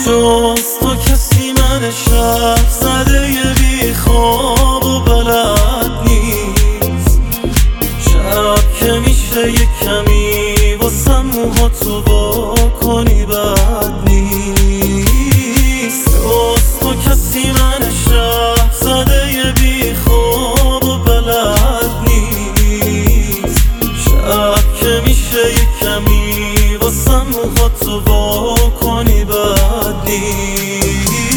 جز تو کسی من شب زده یه بی خواب و بلد نیست. شب که میشه یه کمی واسم موهاتو وا کنی بد نیست. جز تو کسی من شب زده یه بی خواب و بلد نیست. شب که میشه یه کمی واسم موهاتو وا کنی بد نیست.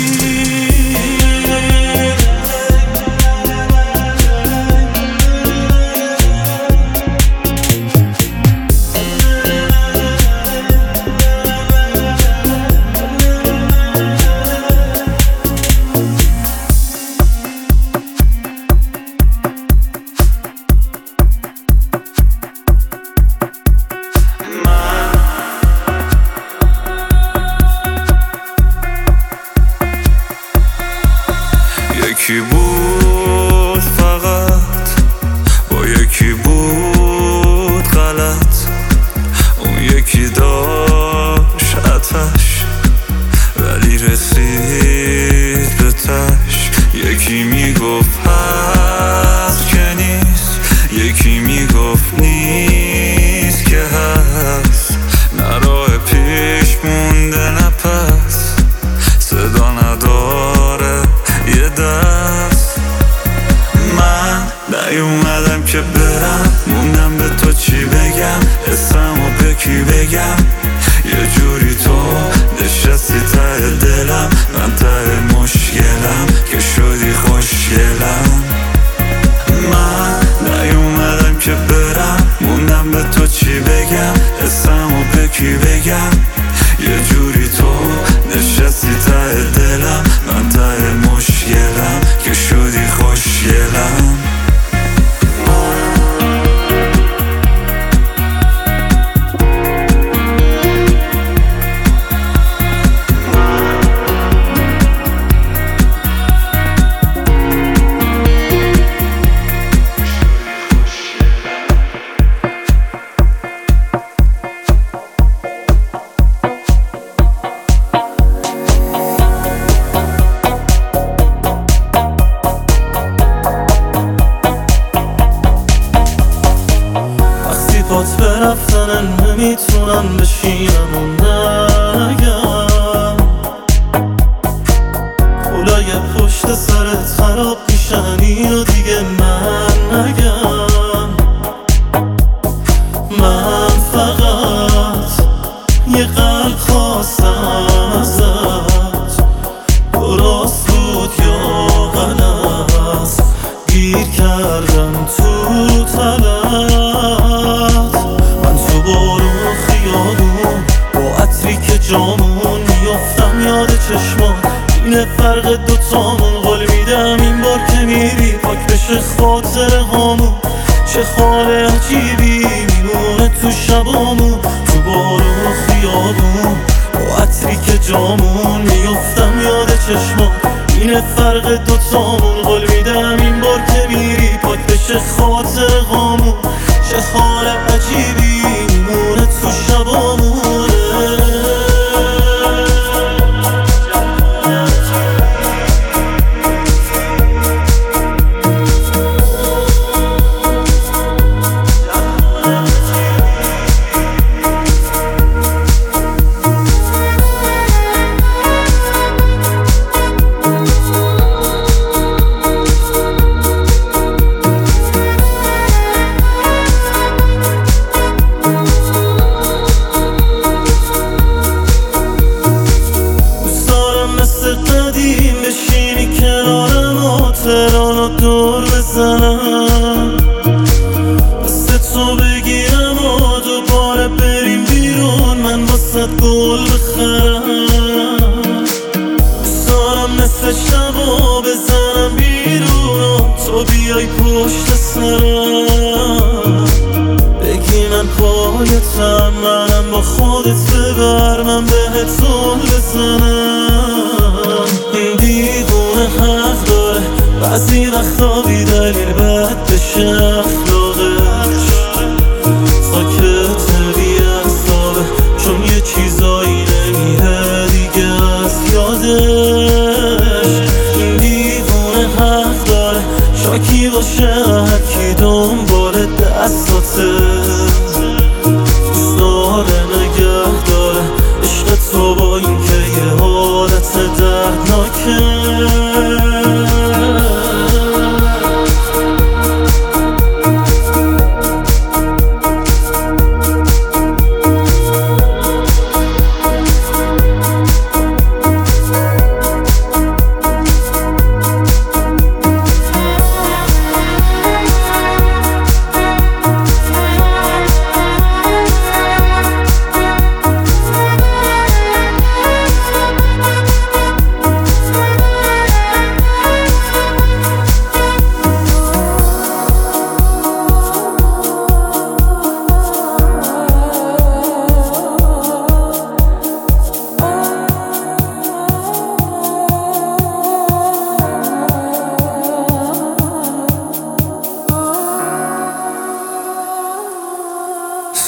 یکی بود فقط با یکی بود غلط، اون یکی داشت آتش ولی رسید به تش. یکی میگفت هست که نیست، یکی میگفت نیست که هست. نه راه پیش مونده نه پس، صدا نداره یه دست. من نیومدم که برم، موندم به تو چی بگم، حسمو به کی بگم. یه جوری تو نشستی ته دلم، من ته مشکلم که شدی خوشگلم. من نیومدم که برم، موندم به تو چی بگم، حسمو به کی بگم. یه جوری تو نشستی ته دلم، من ته مشکلم که شدی خوشگلم. بات به رفتنن نمیتونم بشینم و نگم. پولای پشت سرت خراب میشن اینو دیگه من نگم. من فقط یه قلب خواستم ازت، درست بود یا غلط، گیر کردم تو طلب. جامون میافتم یاد چشمان، اینه فرق دوتامون. قول میدم این بار که میری پاک بشه خاطر هامون. چه خال عجیبی میمونه تو شبامون، تو بارون و خیابون با عطری که جامون میافتم یاد چشمان، اینه فرق دوتامون. قول میدم این بار که میری پاک بشه خاطر هامون. چه خال عجیبی میمونه تو شبامون. تهرانو دور بزنم، دست تو بگیرم و دوباره بریم بیرون، من واسه گل بخرم. بزارم نصف شبا بزنم بیرون و تو بیای پشت سرم. بگی من پایتم، منم با خودت ببر، من بهت زل بزنم. این دیوونه حق داره بعضی وقتا بی دلیل بد بشه اخلاقش. ساکت بی اعصابه چون یه چیزایی نمیره دیگه از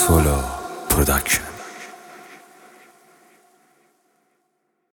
سولا پروداکشن.